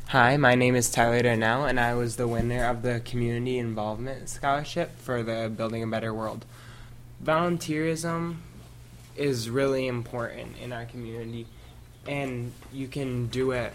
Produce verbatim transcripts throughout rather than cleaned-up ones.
Hi, my name is Tyler Darnell, and I was the winner of the Community Involvement Scholarship for the Building a Better World. Volunteerism is really important in our community, and you can do it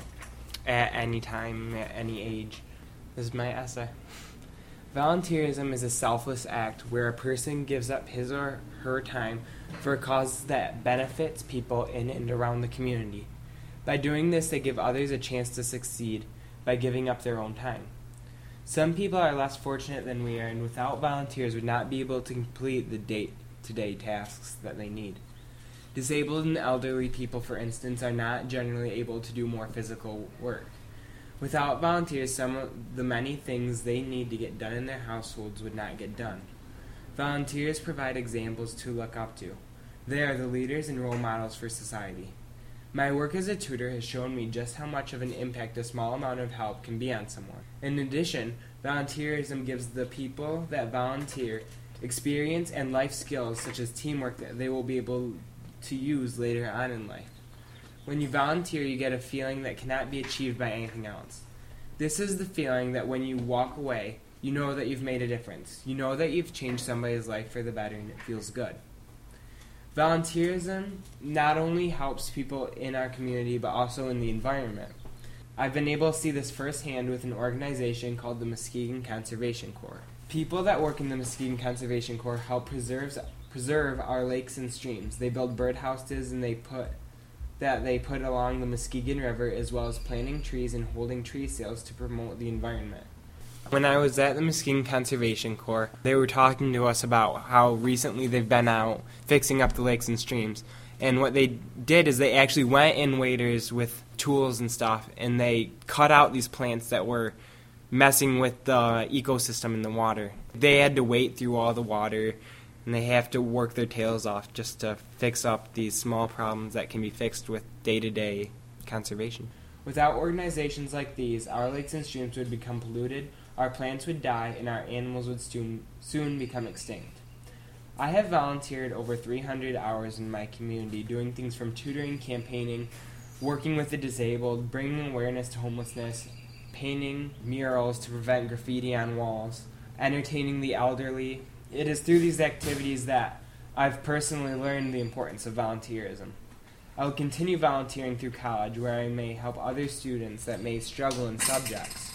at any time, at any age. This is my essay. Volunteerism is a selfless act where a person gives up his or her time for a cause that benefits people in and around the community. By doing this, they give others a chance to succeed by giving up their own time. Some people are less fortunate than we are, and without volunteers would not be able to complete the day-to-day tasks that they need. Disabled and elderly people, for instance, are not generally able to do more physical work. Without volunteers, some of the many things they need to get done in their households would not get done. Volunteers provide examples to look up to. They are the leaders and role models for society. My work as a tutor has shown me just how much of an impact a small amount of help can be on someone. In addition, volunteerism gives the people that volunteer experience and life skills such as teamwork that they will be able to use later on in life. When you volunteer, you get a feeling that cannot be achieved by anything else. This is the feeling that when you walk away, you know that you've made a difference. You know that you've changed somebody's life for the better, and it feels good. Volunteerism not only helps people in our community, but also in the environment. I've been able to see this firsthand with an organization called the Muskegon Conservation Corps. People that work in the Muskegon Conservation Corps help preserve, preserve our lakes and streams. They build birdhouses and they put that they put along the Muskegon River, as well as planting trees and holding tree sales to promote the environment. When I was at the Muskegon Conservation Corps, they were talking to us about how recently they've been out fixing up the lakes and streams. And what they did is they actually went in waders with tools and stuff, and they cut out these plants that were messing with the ecosystem in the water. They had to wade through all the water, and they have to work their tails off just to fix up these small problems that can be fixed with day-to-day conservation. Without organizations like these, our lakes and streams would become polluted, our plants would die, and our animals would soon, soon become extinct. I have volunteered over three hundred hours in my community, doing things from tutoring, campaigning, working with the disabled, bringing awareness to homelessness, painting murals to prevent graffiti on walls, entertaining the elderly. It is through these activities that I've personally learned the importance of volunteerism. I will continue volunteering through college, where I may help other students that may struggle in subjects.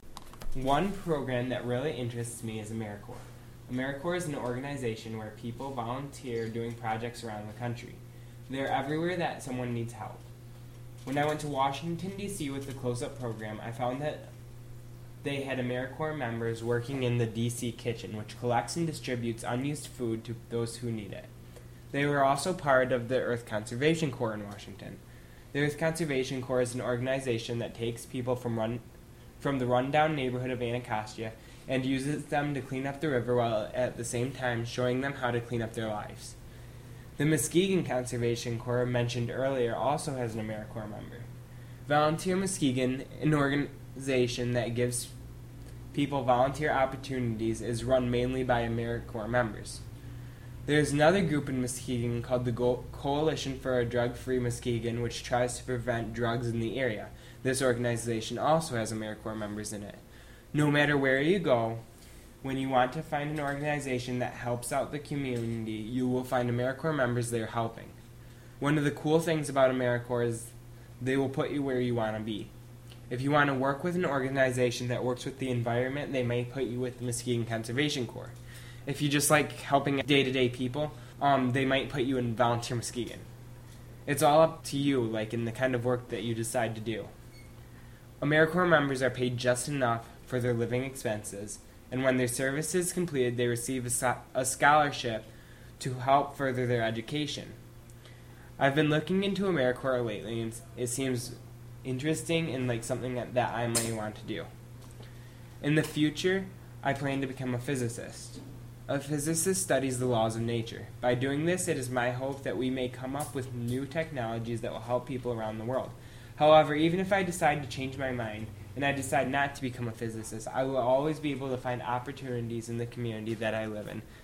One program that really interests me is AmeriCorps. AmeriCorps is an organization where people volunteer doing projects around the country. They're everywhere that someone needs help. When I went to Washington, D C with the Close-Up program, I found that they had AmeriCorps members working in the D C kitchen, which collects and distributes unused food to those who need it. They were also part of the Earth Conservation Corps in Washington. The Earth Conservation Corps is an organization that takes people from run from the rundown neighborhood of Anacostia and uses them to clean up the river while at the same time showing them how to clean up their lives. The Muskegon Conservation Corps mentioned earlier also has an AmeriCorps member. Volunteer Muskegon, an organization that gives people volunteer opportunities, is run mainly by AmeriCorps members. There is another group in Muskegon called the Go- Coalition for a Drug-Free Muskegon, which tries to prevent drugs in the area. This organization also has AmeriCorps members in it. No matter where you go, when you want to find an organization that helps out the community, you will find AmeriCorps members there helping. One of the cool things about AmeriCorps is they will put you where you want to be. If you want to work with an organization that works with the environment, they may put you with the Muskegon Conservation Corps. If you just like helping day-to-day people, um, they might put you in Volunteer Muskegon. It's all up to you, like in the kind of work that you decide to do. AmeriCorps members are paid just enough for their living expenses, and when their service is completed, they receive a, so- a scholarship to help further their education. I've been looking into AmeriCorps lately, and it seems interesting and like something that, that I may want to do. In the future, I plan to become a physicist. A physicist studies the laws of nature. By doing this, it is my hope that we may come up with new technologies that will help people around the world. However, even if I decide to change my mind and I decide not to become a physicist, I will always be able to find opportunities in the community that I live in